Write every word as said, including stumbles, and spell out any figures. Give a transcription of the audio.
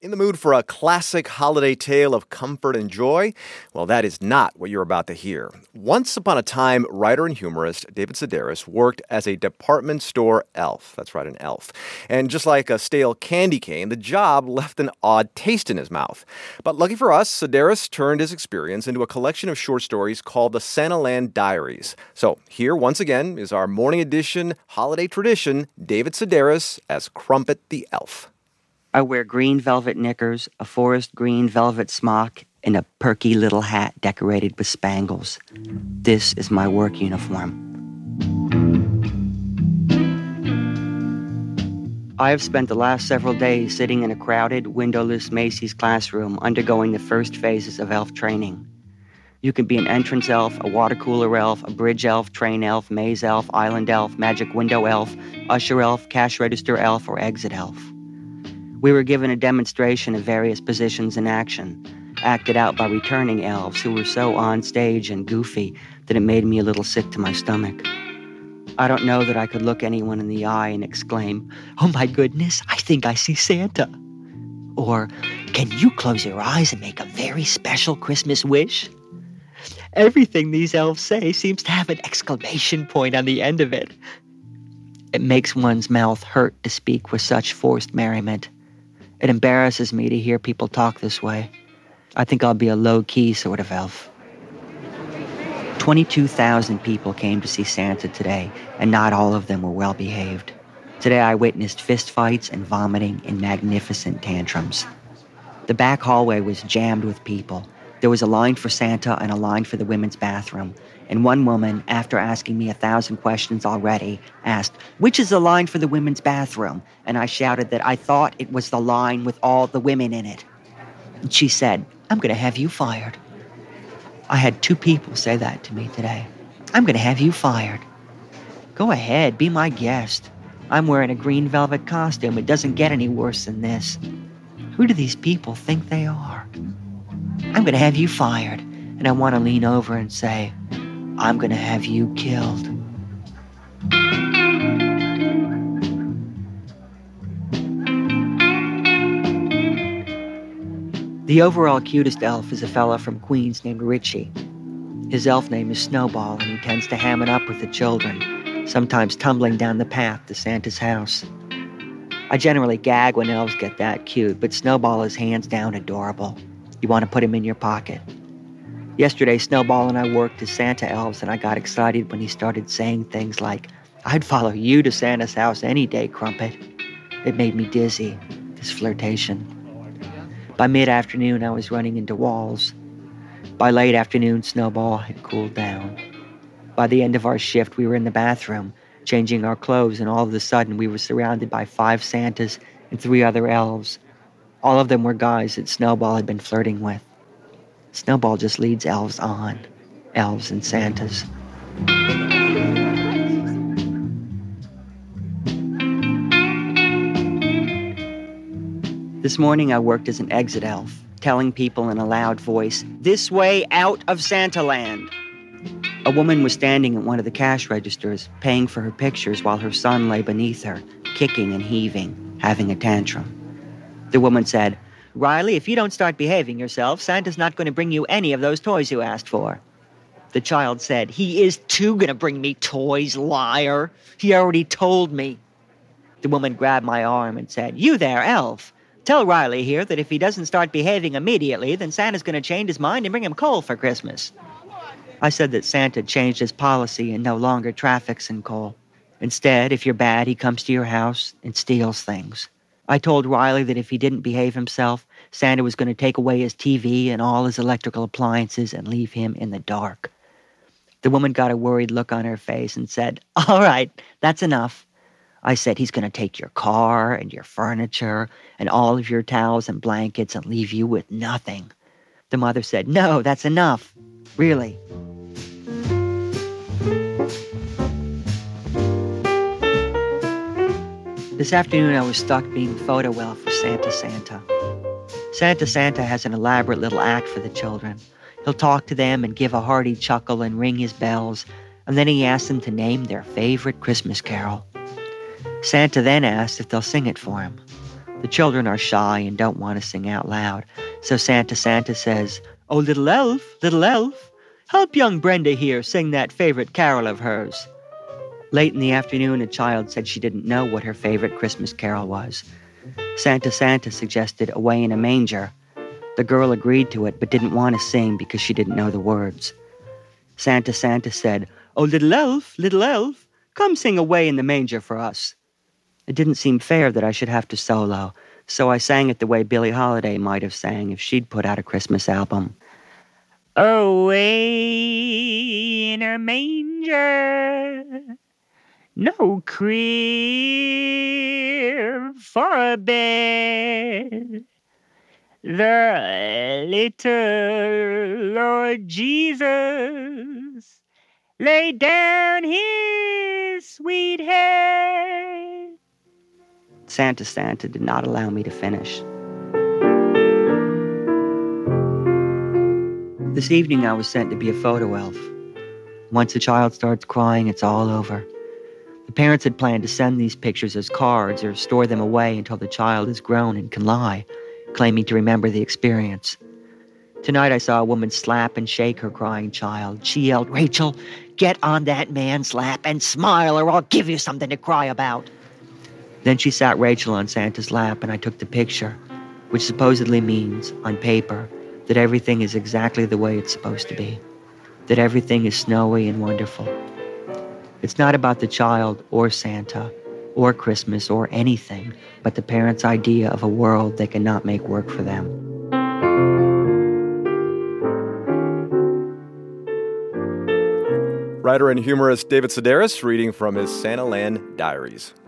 In the mood for a classic holiday tale of comfort and joy? Well, that is not what you're about to hear. Once upon a time, writer and humorist David Sedaris worked as a department store elf. That's right, an elf. And just like a stale candy cane, the job left an odd taste in his mouth. But lucky for us, Sedaris turned his experience into a collection of short stories called the Santaland Diaries. So here, once again, is our morning edition holiday tradition, David Sedaris as Crumpet the Elf. I wear green velvet knickers, a forest green velvet smock, and a perky little hat decorated with spangles. This is my work uniform. I have spent the last several days sitting in a crowded, windowless Macy's classroom undergoing the first phases of elf training. You can be an entrance elf, a water cooler elf, a bridge elf, train elf, maze elf, island elf, magic window elf, usher elf, cash register elf, or exit elf. We were given a demonstration of various positions in action, acted out by returning elves who were so on-stage and goofy that it made me a little sick to my stomach. I don't know that I could look anyone in the eye and exclaim, "Oh my goodness, I think I see Santa." Or, "Can you close your eyes and make a very special Christmas wish?" Everything these elves say seems to have an exclamation point on the end of it. It makes one's mouth hurt to speak with such forced merriment. It embarrasses me to hear people talk this way. I think I'll be a low-key sort of elf. twenty-two thousand people came to see Santa today, and not all of them were well-behaved. Today I witnessed fistfights and vomiting and magnificent tantrums. The back hallway was jammed with people. There was a line for Santa and a line for the women's bathroom. And one woman, after asking me a thousand questions already, asked, "Which is the line for the women's bathroom?" And I shouted that I thought it was the line with all the women in it. And she said, "I'm going to have you fired." I had two people say that to me today. "I'm going to have you fired." Go ahead, be my guest. I'm wearing a green velvet costume. It doesn't get any worse than this. Who do these people think they are? I'm going to have you fired. And I want to lean over and say, "I'm going to have you killed." The overall cutest elf is a fella from Queens named Richie. His elf name is Snowball, and he tends to ham it up with the children, sometimes tumbling down the path to Santa's house. I generally gag when elves get that cute, but Snowball is hands down adorable. You want to put him in your pocket. Yesterday, Snowball and I worked as Santa elves, and I got excited when he started saying things like, "I'd follow you to Santa's house any day, Crumpet." It made me dizzy, this flirtation. By mid-afternoon, I was running into walls. By late afternoon, Snowball had cooled down. By the end of our shift, we were in the bathroom, changing our clothes, and all of a sudden, we were surrounded by five Santas and three other elves. All of them were guys that Snowball had been flirting with. Snowball just leads elves on. Elves and Santas. This morning I worked as an exit elf, telling people in a loud voice, "This way out of Santaland." A woman was standing at one of the cash registers, paying for her pictures while her son lay beneath her, kicking and heaving, having a tantrum. The woman said, "Riley, if you don't start behaving yourself, Santa's not going to bring you any of those toys you asked for." The child said, "He is too going to bring me toys, liar. He already told me." The woman grabbed my arm and said, "You there, elf. Tell Riley here that if he doesn't start behaving immediately, then Santa's going to change his mind and bring him coal for Christmas." I said that Santa changed his policy and no longer traffics in coal. Instead, if you're bad, he comes to your house and steals things. I told Riley that if he didn't behave himself, Santa was going to take away his T V and all his electrical appliances and leave him in the dark. The woman got a worried look on her face and said, "All right, that's enough." I said, "He's going to take your car and your furniture and all of your towels and blankets and leave you with nothing." The mother said, "No, that's enough. Really." This afternoon I was stuck being photo elf for Santa Santa. Santa Santa has an elaborate little act for the children. He'll talk to them and give a hearty chuckle and ring his bells, and then he asks them to name their favorite Christmas carol. Santa then asks if they'll sing it for him. The children are shy and don't want to sing out loud. So Santa Santa says, "Oh, little elf, little elf, help young Brenda here sing that favorite carol of hers." Late in the afternoon, a child said she didn't know what her favorite Christmas carol was. Santa Santa suggested "Away in a Manger." The girl agreed to it, but didn't want to sing because she didn't know the words. Santa Santa said, "Oh, little elf, little elf, come sing Away in the Manger for us." It didn't seem fair that I should have to solo, so I sang it the way Billie Holiday might have sang if she'd put out a Christmas album. Away in a manger, no crib for a bed, the little Lord Jesus laid down his sweet head. Santa Santa did not allow me to finish. This evening I was sent to be a photo elf. Once a child starts crying, it's all over. The parents had planned to send these pictures as cards or store them away until the child is grown and can lie, claiming to remember the experience. Tonight I saw a woman slap and shake her crying child. She yelled, "Rachel, get on that man's lap and smile or I'll give you something to cry about." Then she sat Rachel on Santa's lap and I took the picture, which supposedly means, on paper, that everything is exactly the way it's supposed to be, that everything is snowy and wonderful. It's not about the child or Santa or Christmas or anything, but the parents' idea of a world they cannot make work for them. Writer and humorist David Sedaris reading from his Santaland Diaries.